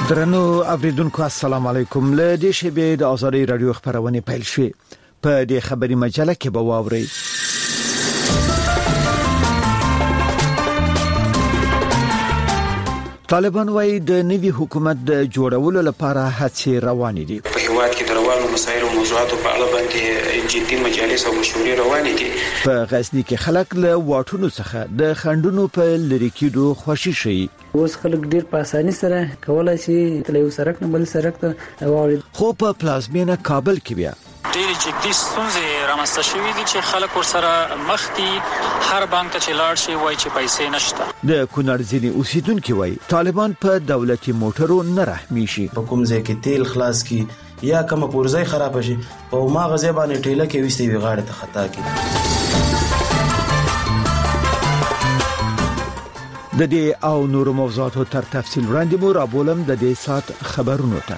درنو اوریدونکو السلام علیکم. له دې شبې د آزادۍ رادیو خبرونه پیل شوه. په دې خبري مجله کې به واوري طالبان وايي د نوي حکومت د جوړولو لپاره هڅې روانې دي. په هیواد کې د روانو مسایلو او موضوعاتو په اړه باندې جدي مجالس او مشورې روانې دي. په غزني کې خلک له واټونو څخه د خندونو په لری کېدو خوشي شي. اوس خلک ډیر په اساني سره کولای شي تل یو سرک نه بل سرک ته واوړي. خو په پلازمینه کابل کې بیا ډېر جدي ستونزې رامنځته شوې دي چې خلک ورسره مخ دي. هر بانک ته چې لاړ شي وایي چې پیسې نشته. د کونړ ځینې اوسیدونکو وایي طالبان په دولتي موټرو نه رحمي شي. په کوم ځای کې تیل خلاص کی یا کوم پورځای خراب شي او ما غزه باندې ټیله کې وستې وی غاړه ته خطا کی. د دې او نورو موضوعاتو تر تفصیل وړاندې مو رابولم د دې سات خبرونو ته.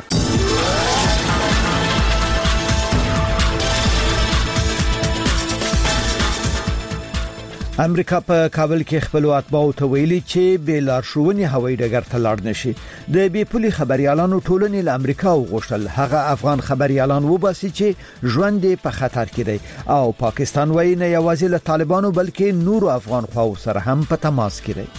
امریکا په کابل کې خپل اتباعو ته ویلي چې به لارښوونې هوایي ډګر ته لاړ نشي. د بي پولي خبريالانو ټولنې له امریکا وغوښتل هغه افغان خبريالان وباسي چې ژوند په خطر کې دی او پاکستان وايي نه یوازې له طالبانو بلکې نورو افغان خواو سره هم په تماس کې دی.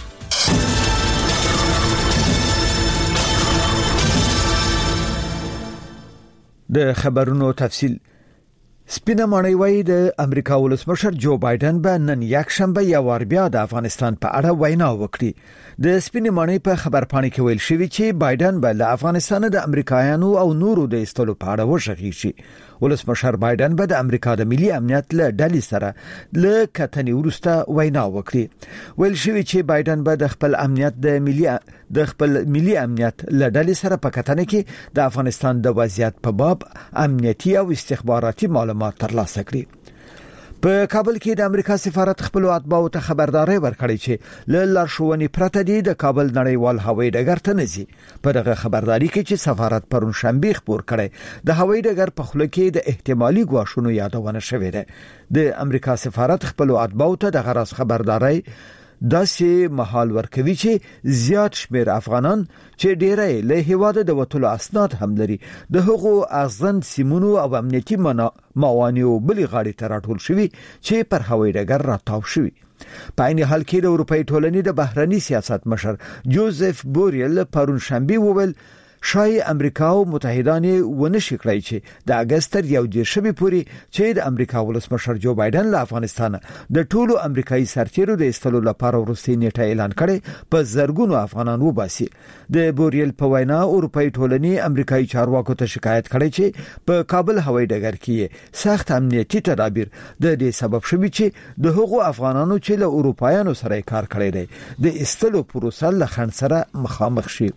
د خبرونو تفصیل. سپینه ماڼۍ وايي د امریکا ولسمشر جو بایدن به نن یک شنبه یا وار بیا د افغانستان په اړه وینا وکړي. د سپینه ماڼۍ په خبرپاڼه کې ویل شوی چې بایدن به له افغانستان د امریکایانو او نورو د استلو په اړه وشغي شي. ولسمشر بایدن به د امریکا د ملي امنیت له ډلې سره له کتنې وروسته وینا وکړي. ویل شوی چې بایدن به د خپل ملي امنیت له ډلې سره په کتنه کې د افغانستان د وضعیت په باب امنیتي او استخباراتي معلومات ترلاسه کړي. په کابل کې د امریکا سفارت خپل اتباعو ته خبرداري ورکړې چې له لارښوونې پرته دی د کابل نړیوال هوایي ډګر ته نځي. په دغه خبرداري کې چې سفارت پرون شنبه خبر کړي د هوایي ډګر په خوله کې د احتمالي غواښونو یادونه شوې ده. د امریکا سفارت خپل اتباعو ته د غرض خبرداري داسې محال ورکوي چې زیات شمیر افغانان چې ډیری له هیواده د وټولو اسناد هم لري د هغو اغزن سیمونو او امنیتي موانعو بلی غاړي ته راټول شوي چې پر هوایي ډګر راتاو شوي. په عین حال کې د اروپאי ټولنې د بهرني سیاست مشر جوزف بوریل پرون شنبه وویل شای امریکا او متحدان ونشي کړی چې د اگست تر 11 پورې چې د امریکا ولسمشر جو بایدن له افغانستان د ټولو امریکایي سرتیرو د استلو لپاره وروستي نیټه اعلان کړي په زرګونو افغانان وباسي. د بوریل په وینا اروپאי ټولنې امریکایي چارواکو ته شکایت کړي چې په کابل هوایي ډګر کې سخت امنیتي تدابیر د دې سبب شوي چې د هغو افغانانو چې له اروپایانو سره کار کړي دي د استلو پروسه له خنډ سره مخامخ شي.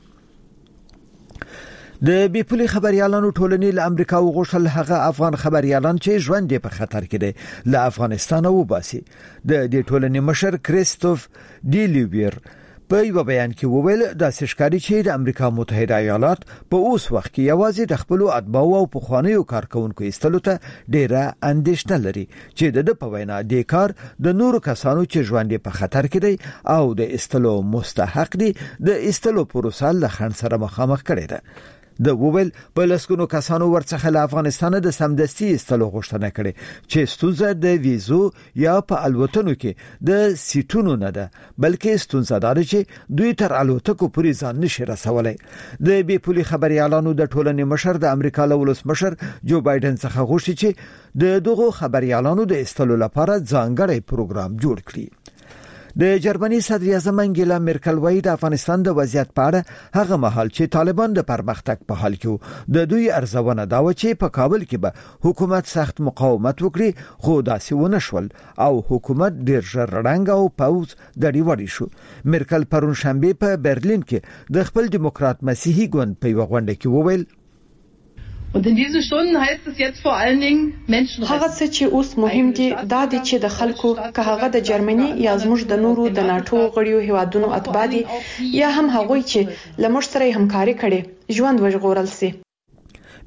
د بي پولي خبريالانو ټولنې له امریکا وغوښتل هغه افغان خبريالان چې ژوند په خطر کې دي له افغانستان وباسي. د دې ټولنې مشر کریستوف ډیلیویر په یو بیان کې وویل د سشکاري چې د امریکا متحده ایالات په اوس وخت کې یوازې د خپل اتباعو او پخوانیو کارکونکو استلو ته ډیره اندېښنه لري چې د په وینا د کار د نورو کسانو چې ژوند په خطر کې دي او د استلو مستحق دي د استلو پروسه له خنډ سره مخامخ کړي ده. د وویل په لسګونو کسانو ورڅخه له افغانستان د سمدستي استلو غوښتنه کړي چې ستونزه د ویزو یا په الوتنو کې د سیټونو نه ده بلکې ستونزه ده چې دوی تر الوتکو پورې ځان نشي رسولای. د بي پولي خبريالانو د ټولنې مشر د امریکا له ولسمشر جو بایدن څخه غوښتي چې د دغو خبريالانو د استلو لپاره ځانګړی پروګرام جوړ کړي. د جرمني صدر اعظم انګیلا مرکل وايي د افغانستان د وضعیت په اړه هغه مهال چې طالبان د پرمختګ په حال کې د دوی ارزونه دا و چې په کابل کې به حکومت سخت مقاومت وکړي خو داسې ونه شول او حکومت ډیر ژر رنګ او پوز دړي وړي شو. مرکل پرون شنبه په برلین کې د خپل دیموکرات مسیحي ګوند په غونډه کې وویل Und in diesen Stunden heißt es jetzt vor allen Dingen Menschenrechte. هغه څه چې اوس مهم دي دا دي چې د خلکو که هغه د جرمني یا زموږ د نورو د ناتو غړیو هیوادونو اتباع دي یا هم هغوی چې له موږ سره همکاري کړي ژوند وژغورل سي.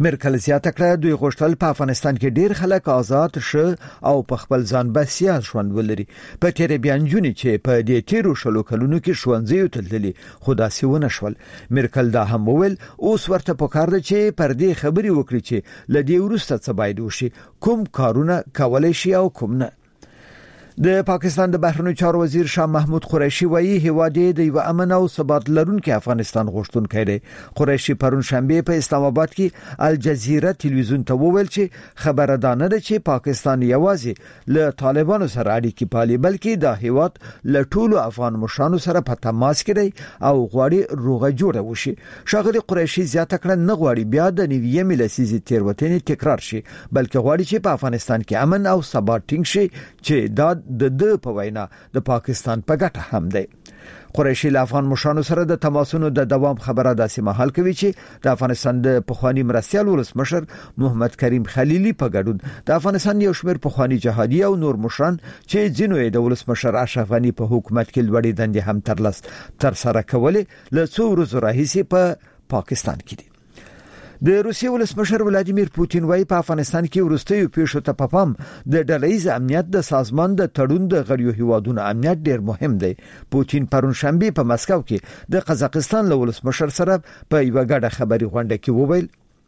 مرکل زیاته کړه دوی غوښتل په افغانستان کې ډیر خلک آزاد شه او په خپل ځان بسیا ژوند ولري. په تیر بیان جونی چې په دې تیرو شلو کلونو کې ښوونځي تللي خدا سیونه شول. مرکل دا هم وویل اوس ورته پکار ده چې پر دې خبري وکړي چې لدی ورسته څه باید وشي، کوم کارونه کولای شي او کوم نه. د پاکستان د بهرنیو چارو وزیر شاه محمود قریشي وایي هیواد د یو امن او ثبات لرونکي افغانستان غوښتونکی دی. قریشي پرون شنبه په اسلام آباد کې الجزیره تلویزیون ته وویل چې خبره ده نه چې پاکستان یوازې له طالبانو سره اړیکې پالي، بلکې د هیواد له ټولو افغان مشرانو سره په تماس کې دی او غواړي روغه جوړه وشي. ښاغلي قریشي زیاته کړه نه غواړي بیا د 9 لسیزې تیروتنې تکرار شي، بلکې غواړي چې په افغانستان کې امن او ثبات ټینګ شي چې دا د په وینا د پاکستان په ګټه هم دی. قریشي له افغان مشرانو سره د تماسونو د دوام خبره داسې مهال کوي چې د افغانستان د پخوانی مرستیال ولسمشر محمد کریم خلیلی په ګډون د افغانستان یو شمېر پخوانی جهادي او نور مشران چې ځینو یې د ولسمشر اشرف غنی په حکومت کې لوړې دندې هم تر سره کولې له څو ورځې راهیسې په پاکستان کې دي. د روسیې ولسمشر ولادیمیر پوتین وايي په افغانستان کې وروستیو پیښو ته په پام د ډلهییز امنیت د سازمان د تړون د غړیو هیوادونو امنیت ډیر مهم دی. پوتین پرون شنبه په مسکو کې د قزاقستان له ولسمشر سره په یو غړ خبري غونډه کې وویل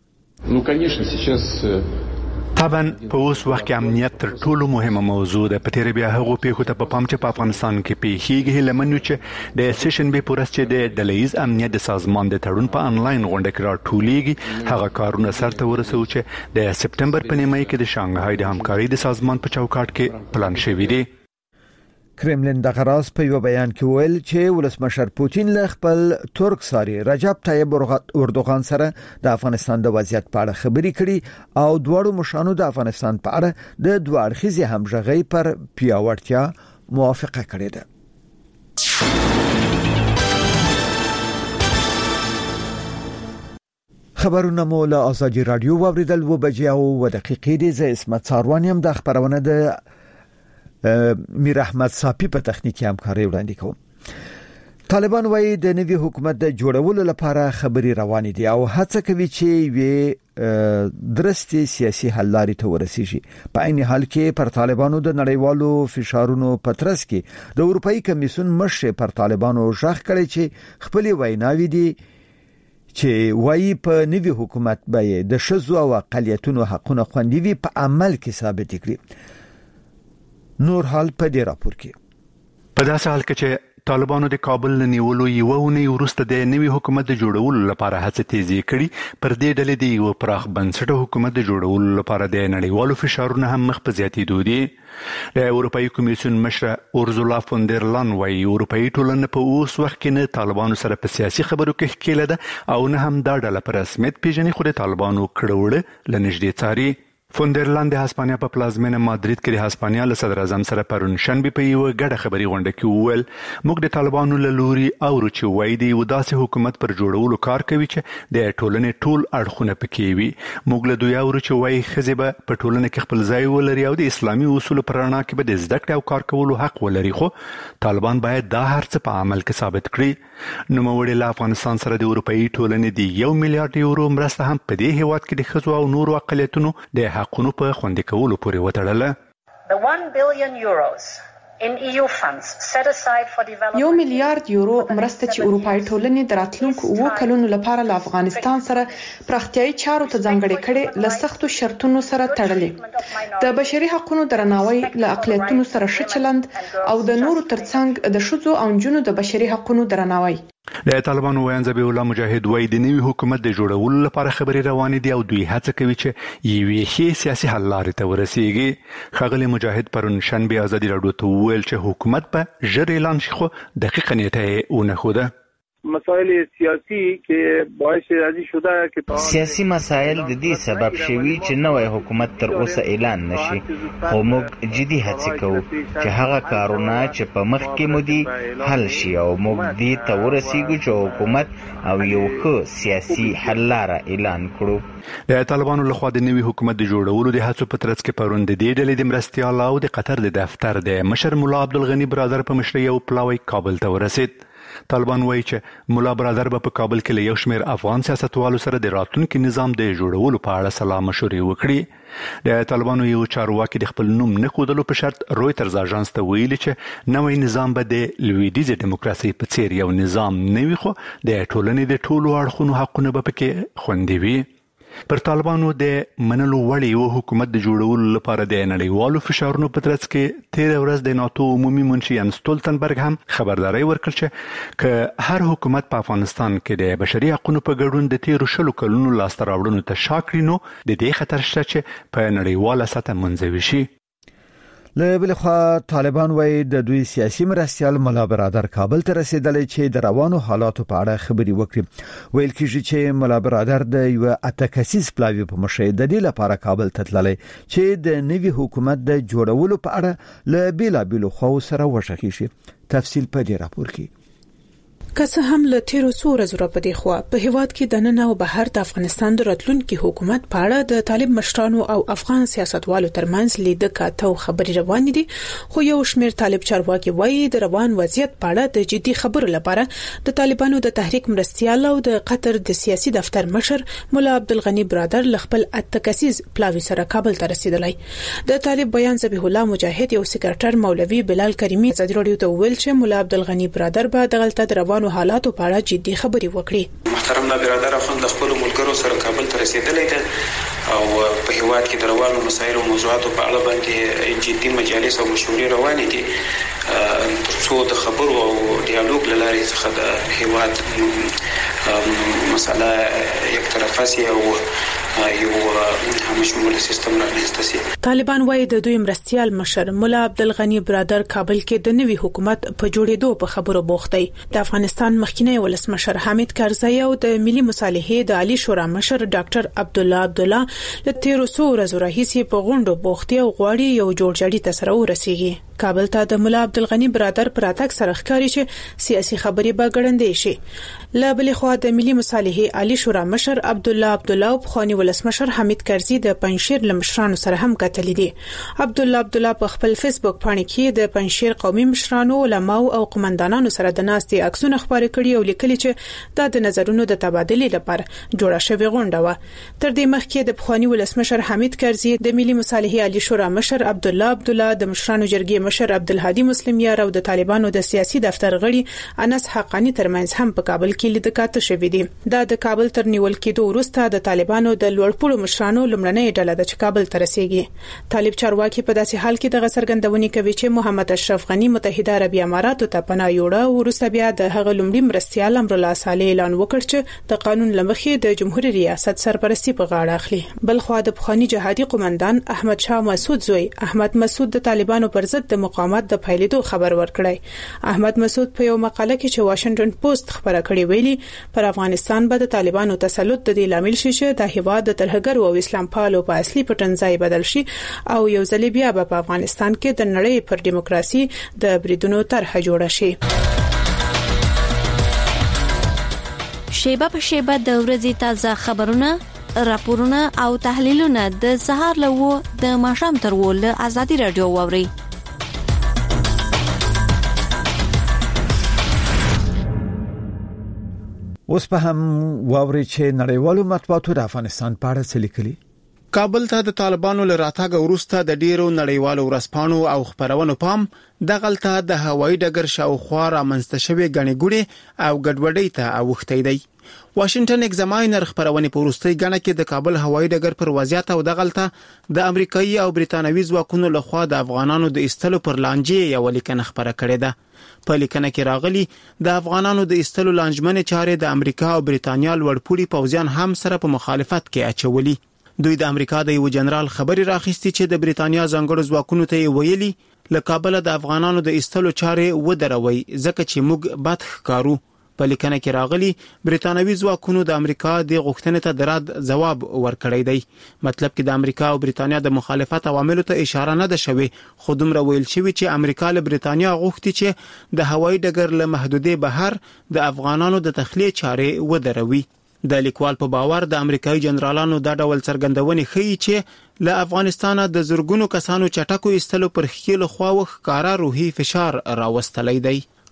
طبعا په اوس وخت کې امنیت تر ټولو مهمه موضوع ده. په تیر بیا هغه پیښو ته په پام چې په افغانستان کې پیښیږي لمنو چې د سیشن به پورس چې د ډلهییز امنیت د سازمان د تړون په انلاین غونډه کې راټولېږي هغه کارونه سرته ورسو چې د سپټمبر په نیمه کې د شانګهای د همکارۍ د سازمان په چوکاټ کې پلان شوی دی. کرملین د غراز په یو بیان کې ویل چې ولسمشر پوتین له خپل ترک ساري رجب طیب اردوغان سره د افغانستان د وضعیت په اړه خبرې کړي او دواړو مشرانو د افغانستان په اړه د دوه اړخیزې همغږۍ پر پیاوړتیا موافقه کړې ده. خبرونه مو له آزادي رادیو واوریدل 2:02 د اسمت څاروانیم د خبرونه د میر احمد صافی په تخنیکی همکاري وړاندې کوم. طالبان وايي د نوي حکومت د جوړولو لپاره خبري روانې دي او هڅه کوي چې وي درستي سیاسي حل لارې ته ورسیږي. په عین حال کې پر طالبانو د نړیوالو فشارونو پترس کې د اروپאי کمیسیون مشر پر طالبانو ژغ کړي چې خپل ویناوي دي چې وايي په نوي حکومت به د شذو او اقلیتونو حقونه خوندي وي په عمل کې ثابت کړي. نور حال په دې راپور کې په داسې حال کې چې طالبانو د کابل نیولو یو ونې وروسته د نوي حکومت د جوړولو لپاره هڅه تیزی کړي، پر دې ډلې د یو پراخ بنسټه حکومت د جوړولو لپاره د نړیوالو فشارونو هم مخ په زیاتېدو دي. د اروپאי کمیسیون مشره اورزولا فوندرلان وايي اروپאי ټولنه په اوس وخت کې نه طالبانو سره په سیاسي خبرو کې ښکېله ده او نه هم دا ډله په رسمیت پیژني، خو د طالبانو کړهوړه له نږدې څاري. فوندرلاند د هسپانیا په پلازمینه مادرید کې د هسپانیا له صدر اعظم سره پرون شنبه په یو غړه خبري غونډه کې وویل موږ د طالبانو له لوري اورو چې وایي دی وداسې حکومت پر جوړولو کار کوي چې د ټولنې ټول اړخونه پکې وي. موږ له دوی اورو چې وایي ښځې به په ټولنه کې خپل ځای ولري او د اسلامي اصولو پر رڼا کې به د زده کړې او کار کولو حق ولري، خو طالبان باید دا هر څه په عمل کې ثابت کړي. نوموړي له افغانستان سره د اروپאי ټولنې د 1 میلیارډ یورو مرسته هم په دې هیواد کې د ښځو او نورو اقلیتونو د حقونو په خوندي کولو پورې وتړله. The 1 billion euros in EU funds set aside for development 1 میلیارډ یورو مرسته چې اروپאי ټولنې د راتلونکو 2 کلونو لپاره له افغانستان سره پراختیايي چارو ته ځانګړې کړي له سختو شرطونو سره تړلې. د بشري حقوقو درناوی، له اقلیتونو سره ښه چلند او د نورو ترڅنګ د ښځو او نجونو د بشري حقوقو درناوی. د طالبانو ویان ذبیح الله مجاهد وايي د نوي حکومت د جوړولو لپاره خبري روانې دي او دوی هڅه کوي چې یوې ښې سیاسي حل لارې ته ورسیږي. ښاغلی مجاهد پرون شنبه ازادي راډیو ته وویل چې حکومت به ژر اعلان شي، خو دقیقه نیټه یې ونه ښوده. مسائل سیاسی کې باعث راځي شوه چې سیاسي مسایل د دې سبب شوي چې نوې حکومت تر اوسه اعلان نشي، خو موږ جدي هڅه کوو چې هغه کارونه چې په مخ کې مو دي حل شي او موږ دې ته ورسیږو چې حکومت او یو ښه سیاسي حل لاره اعلان کړو. د طالبانو لخوا د نوي حکومت د جوړولو د هڅو په ترڅ کې پرون د دې ډلې د مرستیال او د قطر د دفتر د مشر مولا عبدالغنی برادر په مشرۍ یو پلاوی کابل ته ورسید. طالبان وایي چې مولا برادر به په کابل کې له یو شمېر افغان سیاستوالو سره د راتلونکي نظام د جوړولو په اړه سلا مشورې وکړي. د طالبانو یو چارواکي د خپل نوم نه ښودلو په شرط رویټرز اژانس ته ویلي چې نوی نظام به د لویدیځې دیموکراسي په څیر یو نظام نه وي، خو د ټولنې د ټولو اړخونو حقونه به پکې خوندي وي. پر طالبانو د منلو وړ یو حکومت د جوړولو لپاره د نړیوالو فشارونو په ترڅ کې تیر ورځ د ناتو عمومي منشي یانس ستولتنبرګ هم خبرداري ورکړه چې که هر حکومت په افغانستان کې د بشري حقوقو په ګډون د تیر شلو کلونو لاسته راوړنو ته شا کړي، نو د دې خطر شته چې په نړیواله سطح منځوي شي. له بل خوا طالبان وایي د دوی سیاسي مرستیال مولا برادر کابل ته رسیدلی چې د روانو حالاتو په اړه خبري وکړي. ویل کېږي چې مولا برادر د یو اتکسیز پلاوی په مشر د دې لپاره کابل ته تللی چې د نوي حکومت د جوړولو په اړه له بیلابیلو خواو سره وشخي شي. تفصیل په دې راپور کې. که څه هم له تیرو څو ورځو راپدې خو په هیواد کې د نن او بهر د افغانستان د راتلونکي حکومت په اړه د طالب مشرانو او افغان سیاستوالو ترمنځ لیده کاته او خبري روان دي، خو یو شمېر طالب چارواکي وایي د روان وضعیت په اړه د جدي خبرو لپاره د طالبانو د تحریک مرستیال او د قطر د سیاسي دفتر مشر مولا عبدالغنی برادر خپل اتکسیز پلاوی سره کابل ته رسیدلی. د طالب بیان ذبیح الله مجاهد یو سکرټر مولوي بلال کریمی ازادي راډیو ته ویل چې مولا عبدالغنی برادر به د غلطه د حالاتو په اړه جدي خبري وکړي. محترم برادر افغان د خپل ملګرو سره کابل ته رسیدلی دی او په هیواد کې د روانو مسایلو او موضوعاتو په اړه باندې جدي مجالس او مشورې روانې دي ترڅو د خبرو او ډیالوګ له لارې څخه د هیواد مسله یک طرفه سي او یو همشموله سیستم رامنځته سي. طالبان وایي د دوی مرستیال مشر مولا عبدالغنی برادر کابل کې د نوي حکومت په جوړېدو په خبرو بوخت دی. د افغانستان مخکینی ولسمشر حامد کرزی او د ملي مصالحې د عالی شورا مشر ډاکټر عبدالله عبدالله له تیرو څو ورځو راهیسې په غونډو بوخت او غواړي یو جوړجاړي ته سره ورسیږي. کابل ته د مولا عبدالغنی برادر پر اتک سره ښکاري چې سیاسي خبري به ګړندې شي. له بل خوا د ملي مصالحې عالی شورا مشر عبدالله عبدالله او خواني ولسمشر حامد کرزی د پنځشیر لمشرانو سره هم کتلې دي. عبدالله عبدالله په خپل فیسبوک باندې کې د پنځشیر قومي مشرانو، علماو او قومندانانو سره د ناستې عکسونه خبرې کړي او لیکلي چې دا د نظرونو د تبادلې لپاره جوړه شوې غونډه و. تر دې مخکې د خواني ولسمشر حامد کرزی د ملي مصالحې عالی شورا مشر عبدالله عبدالله د مشرانو جرګې مشر عبدالهادي مسلم یار او د طالبانو د سیاسي دفتر غړي انس حقانی ترمنځ هم په کابل کې لیدکاته شوې دي. دا د کابل تر نیول کېدو وروسته د طالبانو د لوړپوړو مشرانو لمړنۍ ډله د کابل ته رسیږي. طالب چارواکي په داسې حال کې د څرګندونې کوي چې محمد اشرف غنی متحده عربي اماراتو ته پناه یوړه او وروسته بیا د هغه لومړي مرستیال امرالله صالح اعلان وکړ چې د قانون لمخې د جمهوریت ریاست سرپرستی په غاړه اخلي. بل خو د بخوانی جهادي قومندان احمد شاه مسعود زوی احمد مسعود د طالبانو پر ضد د مقاومت د پایلیدو خبر ورکړی. احمد مسعود په یو مقاله کې چې واشنگټن پوسټ خبره کړې ویلي پر افغانستان به د طالبانو تسلط د دې لامل شي چې د هیواد د ترهګر او اسلام پالو په اصلي پټنځای بدل شي او یو ځل بیا په افغانستان کې د نړۍ پر دیموکراسي د بریدونو طرح جوړه شي. شیبه په شیبه د ورځې تازه خبرونه، راپورونه او تحلیلونه د سهار له و د ماښام تر و له ازادي رادیو واوري. اوس په هم واوري چې نړیوالو مطبوعاتو د افغانستان په اړه څه لیکلي. کابل ته د طالبانو له راتګ وروسته د ډیرو نړیوالو ورځپاڼو او خبرونو پام د غلطه د هوایي ډګر شاوخوا رامنځته شوې غنې ګوډې او ګډوډۍ ته اوښتی دی. واشنگټن ایگزاماینر خبرونه په وروستۍ غنه کې د کابل هوایي ډګر پر وضعیت او د غلطه د امریکایي او برتانوي ځواکونو لخوا د افغانانو د استلو پر لانجې یو لیکنه خبره کړې ده. په لیکنه کې راغلي د افغانانو د استلو لانجمنې چارې د امریکا او برتانیا لوړپوړي پوځیان هم سره په مخالفت کې اچولي. دوی د امریکا د یو جنرال خبري راخستي چې د برتانیا ځانګړو ځواکونو ته ویلي له کابل د افغانانو د استلو چارې ودروي ځکه چې موږ بد ښکارو. په لیکنه کې راغلي برتانوي ځواکونو د امریکا د غوښتنې ته د رد ځواب ورکړی دی. مطلب کې د امریکا او برتانیا د مخالفت عواملو ته اشاره نه ده شوې، خو دومره ویل شوی چې امریکا له برتانیا غوښتي چې د هوایي ډګر له محدودې بهر د افغانانو د تخلیه چارې ودروي. د لیکوال په باور د امریکایي جنرالانو دا ډول څرګندونې ښیي چې له افغانستانه د زورګونو کسانو چټکو استلو پر خېلو خواوخ کارا روحي فشار راوستلی دی.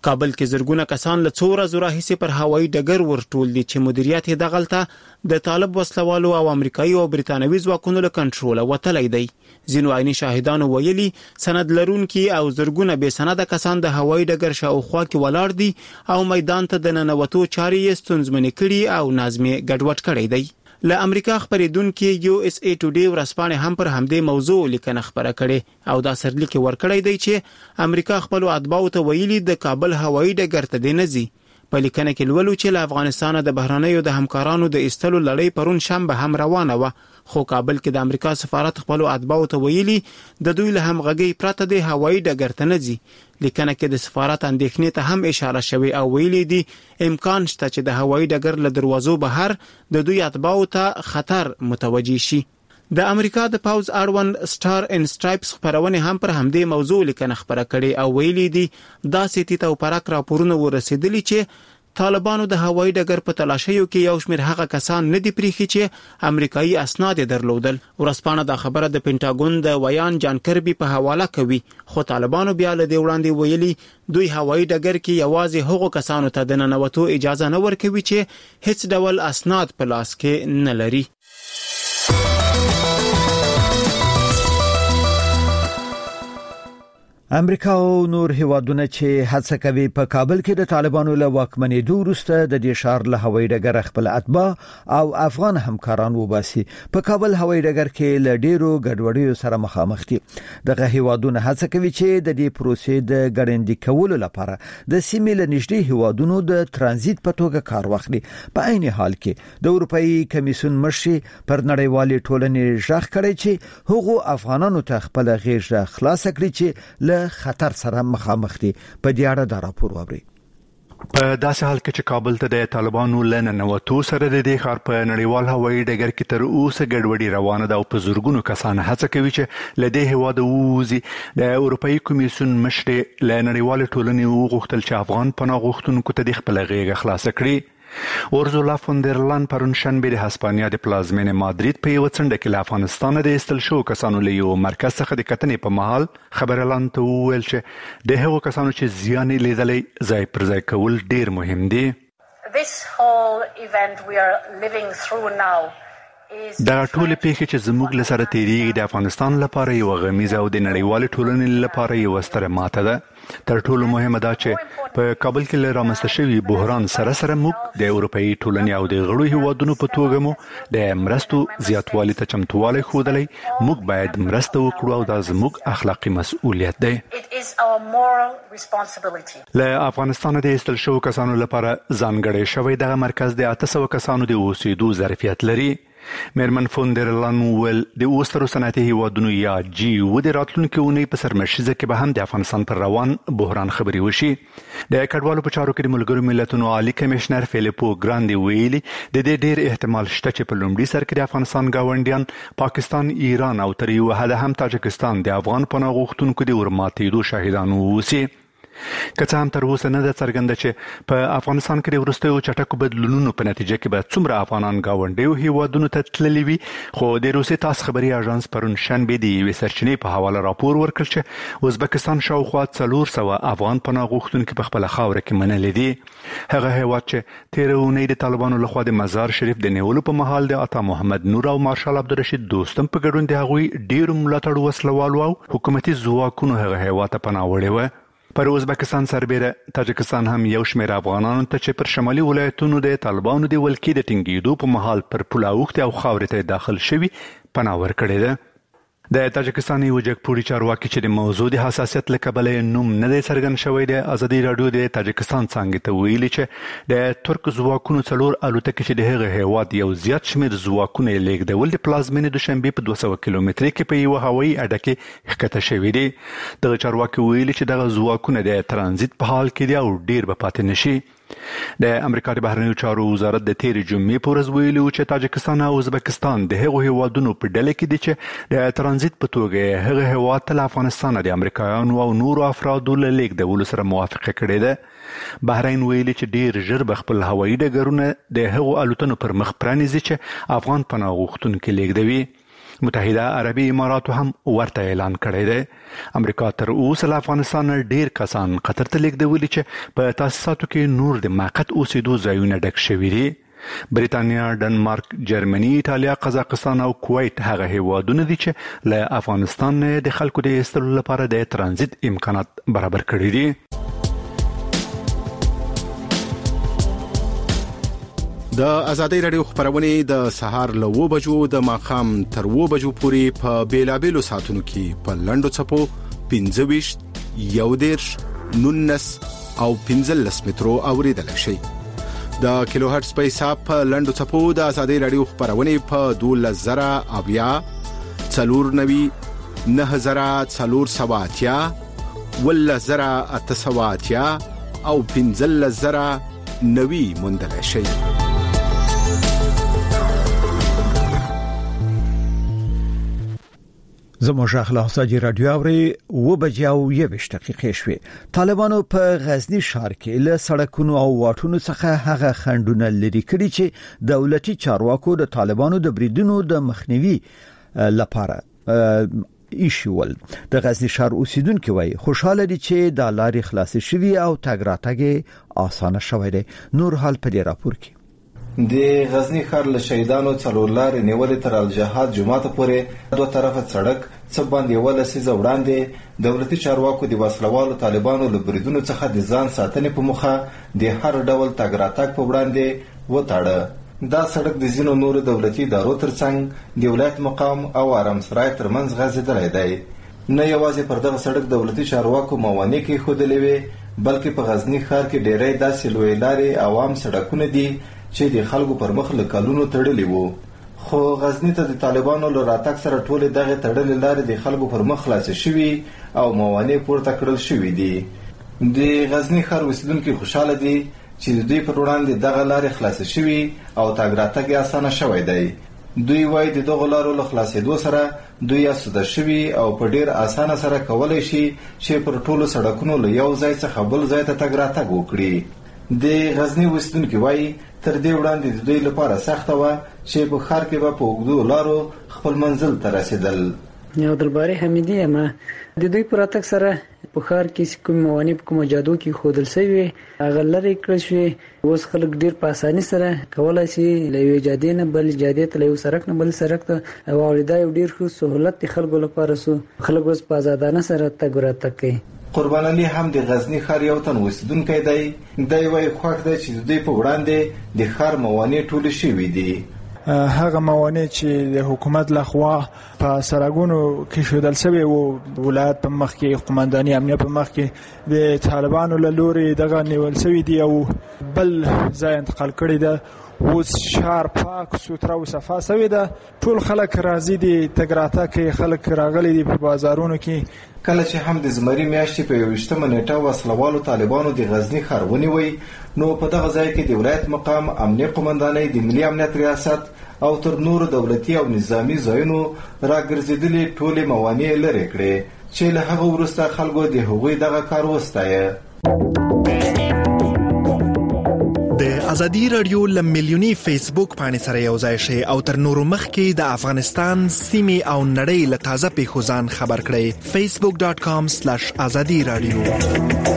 کابل کې زرګونه کسان له څو ورځې راهیسې پر هوایي ډګر ورټول دي چې مدیریت یې دغلته د طالب وسلوالو او امریکایي او برتانوي ځواکونو له کنټروله وتلی دی. ځینو عیني شاهدانو ویلي سند لرونکي او زرګونه بې سنده کسان د هوایي ډګر شاوخوا کې ولاړ دي او میدان ته د ننوتو چارې یې ستونزمنې کړي او نظم یې ګډوډ کړی دی. له امریکا خبرېدونکي USA Today ورځپاڼې هم پر همدې موضوع لیکنه خبره کړې او دا سرلیک ورکړی دی چې امریکا خپل اتباعو ته ویلي د کابل هوایي ډګر ته دې نه ځي. په لیکنه کې لولو چې له افغانستان د بهرنیو د همکارانو د ایستلو لړۍ پرون شنبه هم روانه وه، خو کابل کې د امریکا سفارت خپل اتباعو ته ویلي د دوی له همغږۍ پرته د هوایي ډګر ته نه ځي. لیکنه کې د سفارت اندېښنې ته هم اشاره شوې او ویلي دي امکان شته چې د هوایي ډګر له دروازو بهر د دوی اتباعو ته خطر متوجه شي. د امریکا د پاوز اړوند سټار ان سټرایپس خبرونه هم پر همدې موضوع لیکنه خبره کړې او ویلي دي دا سیتی ته پراک راپورونه ورسېدلي چې طالبانو د هوایي ډګر په تلاشیو کې یو شمېر هغه کسان نه دي پریښي چې امریکایي اسناد درلودل. ورځپاڼه دا خبره د پینټاګون د ویان جان کربي په حواله کوي، خو طالبانو بیا له دې وړاندې ویلي دوی هوایي ډګر کې یوازې هغو کسانو ته د ننوتو اجازه نه ورکوي چې هیڅ ډول اسناد په لاس کې نه لري. امریکا او نور هیوادونه چې هڅه کوي په کابل کې د طالبانو له واکمنېدو وروسته د دې شهر له هوایي ډګر خپل اتباع او افغان همکاران وباسي، په کابل هوایي ډګر کې له ډیرو ګډوډیو سره مخامخ دي. دغه هیوادونه هڅه کوي چې د دې پروسې د ګړندي کولو لپاره د سیمې له نږدې هیوادونو د ترانزیت په توګه کار واخلي. په عین حال کې د اروپאי کمیسیون مشر پر نړیوالې ټولنې ژغ کړی چې هغو افغانانو ته خپل غیږه خلاص کړي چې له خطر سره مخامخ دي. په دې اړه دا راپور ووري. په داسې حال کې چې کابل ته د طالبانو له ننوتو سره د دې ښار په نړیوال هوایي ډګر کې تر اوسه ګډوډي روانه ده او په زرګونو کسان هڅه کوي چې له دې هیواده ووځي. د اروپאי کمیسیون مشر له نړیوال ټولنې وغوښتل چې افغان پناه غوښتونکو ته د خپل غیږه خلاص کړي. اورزولا فون در لان پرون شنبه د هسپانیا د پلازمینې مادرید په یو څنډه کې له افغانستان د ایستل شو کسانو له یو مرکز څخه د کتنې په مهال خبرلان ته وویل چې د هغو کسانو چې زیان لیدلی ځای پر ځای کول ډیر مهم دي. This whole event we are living through now دا ټول پیښې چې زموږ له سره تیریږي د افغانستان لپاره یو غمیزه او د نړیوال ټولنې لپاره یو ستره ماته ده. تر ټولو مهمه دا چې په کابل کې له رامنځته شوي بحران سره سره موږ د اروپאי ټولنې او د غړو هیوادونو په توګه مو د مرستو زیاتوالي ته چمتووالی ښودلی. موږ باید مرسته وکړو او دا زموږ اخلاقي مسؤلیت دی. له افغانستان د ایستل شوو کسانو لپاره ځانګړی شوی دغه مرکز د 800 کسانو د اوسېدو ظرفیت لري. میرمن فون در لان ویل د اوسترو صنعتي هیوادونو یا جی او د راتلونکي اونۍ په سرمشیزه کې به هم د افغانستان پر روان بحران خبري وشي. د کډوالو په چارو کې د ملګرو ملتونو عالی کمشنر فیلیپو ګراندي ویلي د دې ډیر احتمال شته چې په لومړي سر کې د افغانستان گاونډیان پاکستان، ایران او تر یو حده هم تاجکستان د افغان پناه غوښتونکو د ورماتېدو شاهدان ووسی. که څه هم تر اوسه نه ده څرګنده چې په افغانستان کې د وروستیو چټکو بدلونونو په نتیجه کې به څومره افغانان ګاونډیو هیوادونو ته تللي وي، خو د روسیې تاس خبري اژانس پرون شنبه د یوې سرچینې په حواله راپور ورکړ چې ازبکستان شاوخوا 400 افغان پناه غوښتونکي په خپله خاوره کې منلي دي. هغه هیواد چې تېره اونۍ د طالبانو لخوا د مزار شریف د نیولو په مهال د عطا محمد نور او مارشال عبدالرشید دوستم په ګډون د هغوی ډیرو ملاتړ وسلوالو او حکومتي ځواکونو هغه هیواد ته پناه وړې وه. پر ازبکستان سربېره تاجکستان هم یو شمېر افغانانو ته چې پر شمالي ولایتونو د طالبانو د ولکې د ټینګېدو په مهال پر پوله اوښتې او خاورې ته داخل شوي پناه ورکړې ده. د تاجکستان یو جګپوړي چارواکي چې د موضوع د حساسیت له کبله نوم نه دی څرګند شوی د ازادي راډیو د تاجکستان څانګې ته ویلي چې د ترک ځواکونو 4 الوتکې چې د هغه هیواد یو زیات شمېر ځواکونه یې لېږدول د پلازمینې دوشنبې په 200 کیلومترۍ کې په یوه هوایي اډه کې ښکته شوي دي. دغه چارواکي ویلي چې دغه ځواکونه د ترانزیت په حال کې دي او ډیر به پاتې نشي. د امریکا د بهرنیو چارو وزارت د تیرې جمعې په ورځ ویلي و چې تاجکستان او ازبکستان د هغو هیوادونو په ډله کې دي چې د ترانزیت په توګه هغه هیواد ته له افغانستان د امریکایانو او نورو افرادو له لېږدولو سره موافقه کړې ده. بحرین ویلي چې ډیر ژر به خپل هوایي ډګرونه د هغو الوتنو پر مخ پرانیزي چې افغان پناه غوښتونکي لېږدوي. متحده عربي اماراتو هم ورته اعلان کړی دی. امریکا تر اوسه له افغانستان ډیر کسان قطر ته لیږدولي چې په تاسیساتو کې نور د موقت اوسېدو ځایونه ډک شوي دي. بریتانیا، ډنمارک، جرمني، ایټالیا، قزاقستان او کویت هغه هیوادونه دي چې له افغانستان د خلکو د ایستلو لپاره د ترانزیت امکانات برابر کړي دي. د ازادي رادیو خبرونه د سهار له 9 بجو د ماخام تر 9 بجو پورې په بیلابېلو ساعتونو کې په لنډو چپو 15 11 19 او 15 مترو اوریدل شي. د کیلو هرتز په حساب په لنډو چپو د ازادي رادیو خبرونه په 12000 اویا 490 9480 ولزرا اتسواتیا او 15000 نوي مندل شي. زموږ اخلاق ساجي رادیو اوري و بجاو 21 دقیقې شوي. طالبانو په غزنی ښار کې له سړکونو او واټونو څخه هغه خندونه لري کړي چې دولتي چارواکو د طالبانو د بریدونو د مخنیوي لپاره ایشول. د غزنی ښار اوسیدونکو وایي خوشاله دي چې د لارې خلاص شوي او تګ راتګ آسانه شوی دی. نور حال په دې راپور کې د غزنی ښار له شهیدانو څلور لارې نیولې تر الجهاد جمعه پورې دوه طرفه سړک څه باندې ولسیزه وړاندې دولتي چارواکو د وسلوالو طالبانو له بریدونو څخه د ځان ساتنې په مخه د هر ډول تګ راتګ په وړاندې وتاړه. دا سړک د ځینو نورو دولتي ادارو ترڅنګ د ولایت مقام او آرامسرای ترمنځ غځېدلی دی. نه یوازې پر دغه سړک دولتي چارواکو موانع کېښودلې وې بلکې په غزنی ښار کې ډېری داسې لویې لارې عوام سړکونه دي چې د خلکو پر مخ له کلونو تړلي وو. خو غزنی ته د طالبانو له راتګ سره ټولې دغه تړلې لارې د خلکو پر مخ خلاصې شوي او موانع پورته کړل شوي دي. د غزنی ښار اوسیدونکي خوشاله دي چې د دوی پر وړاندې دغه لارې خلاصې شوي او تګ راتګ اسانه شوی دی. دوی وایي د دغو لارو له خلاصېدو سره دوی اسوده شوي او په ډیر اسانه سره کولی شي چې پر ټولو سړکونو له یو ځای څخه بل ځای ته تګ راتګ وکړي. د غزنی اوسیدونکي وایي تر دې وړاندې د دوی لپاره سخته وه چې په ښار کې به په اوږدو لارو خپل منزل ته رسېدل. یو دلباري حمیدي یم. د دوی په راتګ سره په ښار کې کوم موانع په کومو جادو کې ښودل شوي هغه لرې کړل شوي. اوس خلک ډېر په اساني سره کولی شي له یوې جادې نه بل جادې ته له یو سړک نه بل سړک ته واوړي. دا یو ډېر ښه سهولت د خلکو لپاره سو. خلک اوس په ازادانه سره تګ راتګ کوي. قربان علي هم د غزنی ښار یو تن اوسیدونکی دی. دی وایي خوښ دی چې د دوی په وړاندې د ښار موانع ټولې شوي دي. هغه موانع چې د حکومت لخوا په سرګونو کې شودل شوی او ولایت په مخ کې قومنداني امنیت په مخ کې د طالبانو له لوري دغه نیول شوی دی او بل ځای انتقال کړی دی. اوس شهر پاک سوتره او صفا شوی دی. ټول خلک راضي دي. تګ راتګ کې خلک راغلي دي په بازارونو کې. کله چې هم د زمري میاشتې په 21مه نیټه وسلوالو طالبانو د غزنی ښار ونیوی نو په دغه ځای کې د ولایت مقام امنیه قومندانۍ د ملي امنیت ریاست او تر نورو دولتي او نظامی ځایونو راګرځېدلې ټولې موانع لرې کړې چې له هغه وروسته خلکو د هغوی دغه کار وستایه. د ازادي رادیو ل ملیونی فیسبوک باندې سره یو ځای شي او تر نورو مخکې د افغانستان سیمه او نړۍ له تازه پیښو ځان خبر کړئ. facebook.com/azadi radio.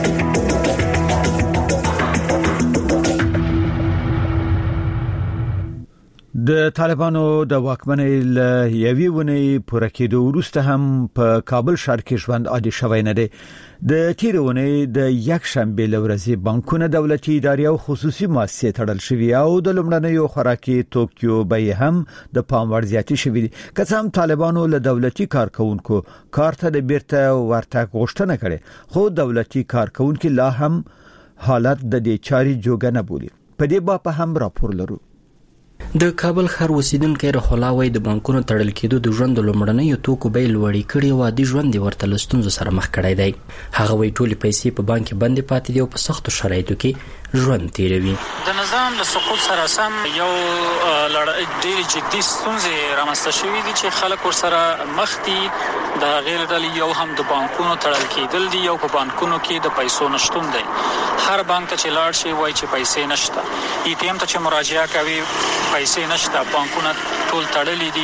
د طالبانو د واکمنۍ له یوې ونې پوره کېدو وروسته هم په کابل ښار کې ژوند عادي شوی نه دی. د تیرې ونې د یکشنبې له ورځې بانکونه دولتي ادارې او خصوصي مؤسسې تړل شوي او د لومړنیو خوراکي توکیو بیې هم د پام وړ زیاتې شوي دي. که څه هم طالبانو له دولتي کارکونکو کار ته د بیرته ورتګ غوښتنه کړې خو دولتي کارکونکو لا هم حالت د دې چاري جوګه نه بولي. په دې باب هم راپور لرو. د کابل ښار اوسیدونکي رح الله وای د بانکونو تړل کېدو د ژوند لومړنیو توکو بیې لوړې کړي او عادي ژوند یې ورته له ستونزو سره مخ کړی دی. هغه وایي ټولې پیسې په بانک کې بندې پاتې دي او په سختو شرایطو کې ژوند تیروي. د نظام له سقوط سره سم یو ډېرې جدي ستونزې رامنځته شوي دي چې خلک ورسره مخ دي. د غیر ډلې یو هم د بانکونو تړل کېدل دي. یو په بانکونو کې د پیسو نشتون دی. هر بانک ته چې لاړ شي وایي چې پیسې نشته. ATM ته چې مراجعه کوي پیسې نشته. بانکونه ټول تړلي دي.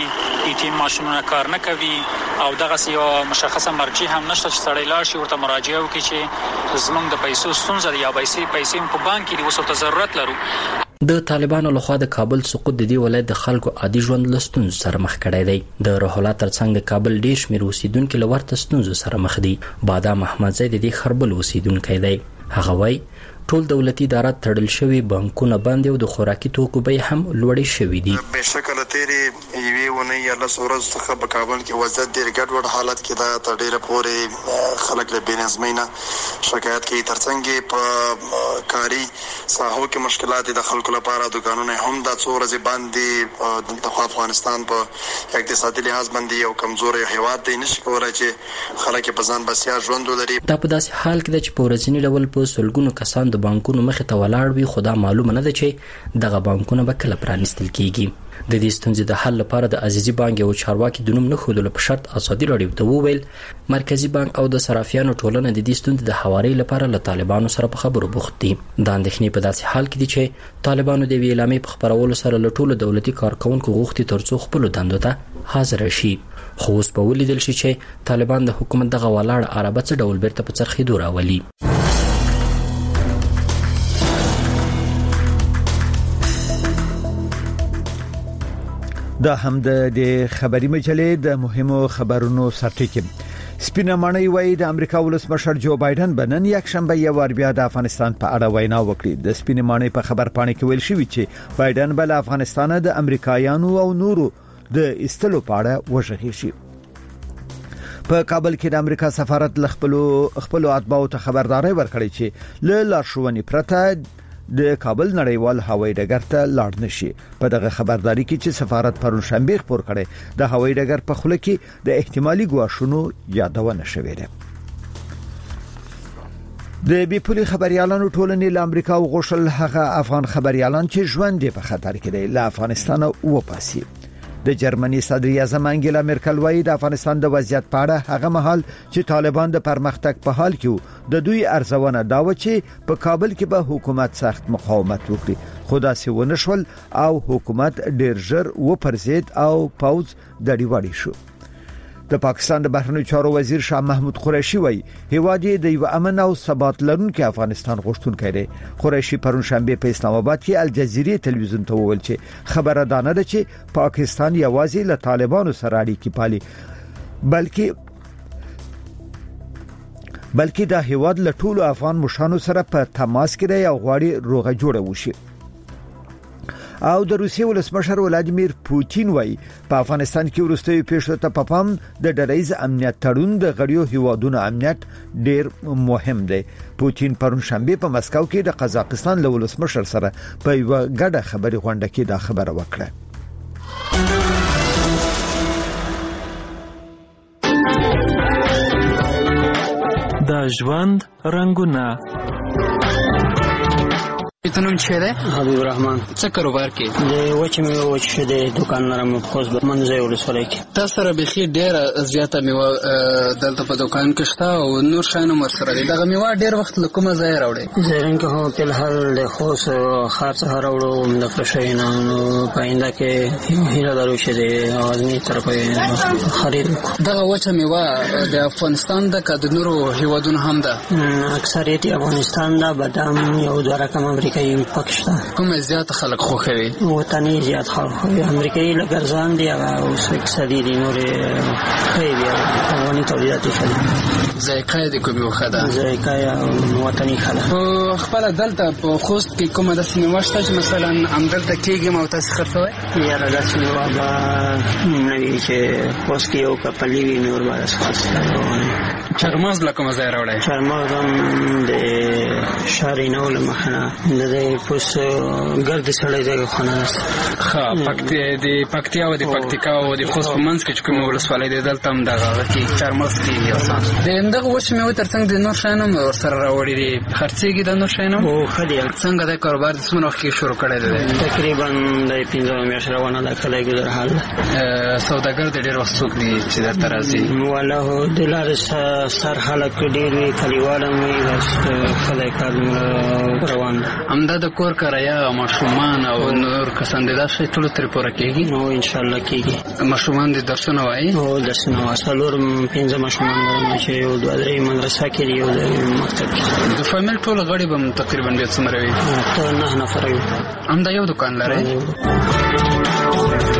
ATM ماشینونه کار نه کوي او دغه یو مشخصه مرجع هم نشته چې سړی لاړ شي ورته مراجعه وکړي چې زمونږ د پیسو ستونزه ده یا پیسې په بانک کې دي اوس ورته ضرورت لرو. د طالبانو لخوا د کابل سقوط د دې ولایت د خلکو عادي ژوند له ستونزو سره مخ کړی دی. د روح الله ترڅنګ د کابل ډیر شمېر اوسیدونکي له ورته ستونزو سره مخ دي. بادام احمدزی د دې خربل اوسیدونکی دی. هغه وایي ټول دولتي ادارات تړل شوي، بانکونه بند او د خوراکي توکو بیې هم لوړې شوې دي. بهشکه تیرې یوې ونې یا لس ورځو څخه په کابل کې وضعیت ډېر ګډوډ حالت کې ده. تر ډېره پورې خلک له بېنظمۍ نه شکایت کوي. ترڅنګ په کاري ساحو کې مشکلات د خلکو لپاره دوکانونه هم دا څو ورځې بند دي. د افغانستان په اقتصادي لحاظ باندې یو کمزوری هیواد دی، نشي کولای چې خلک په ځان بسیا ژوند ولري. دا په داسې حال کې ده چې په ورځني ډول په سلګونو کسان د بانکونو مخې ته ولاړ وي، خو دا معلومه نه ده چې دغه بانکونه به کله پرانیستل کیږي. د دې ستونزې د حل لپاره د عزیزي بانک یو چارواکي د نوم نه ښودلو په شرط ازادي راډیو ته وویل مرکزي بانک او د صرافیانو ټولنه د دې ستونزې د هواري لپاره له طالبانو سره په خبرو بوخت دي. دا اندېښنې په داسې حال کې دي چې طالبانو د یوې اعلامیې په خپرولو سره له ټولو دولتي کارکونکو غوښتي ترڅو خپلو دندو ته حاضر شي. خو اوس به ولیدل شي چې طالبان د حکومت دغه ولاړ عربه څه ډول بیرته په څرخېدو راولي. دا هم د خبري مجلې د مهمو خبرونو سرټکی. سپینه ماڼۍ وایي د امریکا ولسمشر جو بایدن بنن یک شنبه یو ور بیا د افغانستان په اړه وینا وکړي. د سپینه ماڼۍ په خبر پاڼه کې ویل شوی چې بایدن بل افغانستان د امریکایانو او نورو د استلو په اړه وژغي شي. په کابل کې د امریکا سفارت خپل اتباعو ته خبرداري ورکړي چې له لارښوونې پرته د کابل نړیوال هوایي ډګر ته لاړ نشي. په دغه خبرداري کې چې سفارت پرون شنبه خبر کړي د هوایي ډګر په خوله کې د احتمالي ګواښونو یادونه شوې ده. د بیپولي خبريالانو ټولنې له امریکا وغوښتل هغه افغان خبريالان چې ژوند په خطر کې دي له افغانستان وپاسي. د جرمني صدر اعظم انګلا مرکل وایي د افغانستان د وضعیت په اړه هغه مهال چې طالبان د پرمختګ په حال کې د دوی ارزونه دا و چې په کابل کې به حکومت سخت مقاومت وکړي، خو دا څه ونه شول او حکومت ډیر ژر وپرځید او پوز دړي شو. د پاکستان د بهرنیو چارو وزیر شاه محمود قریشي وایي هیواد د یو امن او ثبات لرونکي افغانستان غوښتونکی دی. قریشي پرون شنبه په اسلام آباد کې الجزیره تلویزیون ته وویل چې خبره ده نه چې پاکستان یوازې له طالبانو سره اړیکې پالي بلکې دا هیواد له ټولو افغان مشرانو سره په تماس کې دی او غواړي روغه جوړه وشي. او د روسیې ولسمشر ولادیمیر پوتین وایي په افغانستان کې وروستي پیښو ته په پام د ډلهیز امنیت تړون د غړیو هیوادونو امنیت ډیر مهم دی. پوتین پرون شنبه په مسکو کې د قزاقستان له ولسمشر سره په یو ګډه خبري غونډه کې دا خبره وکړه. د ژوند رنگونه تنم چه ده؟ حبیب الرحمن. څه کاروبار کې؟ د وچه میوه وچه د دکان نرم خوځ منځي ولسوالۍ کې. تاسو سره بخیر ډیره زیاته میوه دلته په دکان کې شته او نور شانو مر سره دي. دغه میوه ډیر وخت له کومه ځای راوړي؟ زرین کې هو په حال د خوص خاص راوړو د فرشینا پاینده کې هیله درو شه دي اوازمي طرفه خرید. دغه وچه میوه د افغانستان د کډنورو هیوادونو هم ده. اکثریت افغانستان دا بادام یو دوه رقم امریکایي پاکستان. کوم زیات خلک خوخوي؟ وطني زیات خلک خوخوي. امریکایي لګرځان دي او اقتصادي دي نور خیلی افغاني تولیدات دي. ذایقه د کومه خدا؟ ذایقه وطني خلا. خپل دلته په خوست کې کومه د سیمه شته چې مثلا عمدلته کېږي او تاسو خرڅوي؟ یا د سیمه با نوی چې خوست کې یو کپلې وی نور باندې خاصه. چرماز لکه مزه راوړی؟ چرماز هم د شارینو لمخنه د پوس ګرد سړی ځای خونه است. پکتیا او د پکتیکا او د خوست په منځ کې کوم ولسوالۍ د دلته هم دغه کې چرماز کې اساس د دغه اوس مې ترڅنګ د نور شیانو ور سره راوړي دي خرڅېږي د نور شیانو او خدي څنګه د کاروبار د څومره وخت کې شروع کړی دی تقریبا د 15 میاشتې روانه ده کله ګذر حال سوداګر د ډېر وخت څوک دي چې درته راځي والله د لارې سر خلک ډېر وي کلیوال هم وي بس خدای کار روان همدا د کور کرایه ماشومان او نور کسان دي دا شی ټول ترې پوره کېږي نو ان شاء الله کېږي ماشومان دي درسونه وایي او درسونه وایي څلور 15 ماشومان لرم چې یو دوه درې مدرسه کې دي یو د مکتب کې د فامیل ټول غړي به تقریبا بیا څومره وي 9 نفر وي همدا یو دکان لري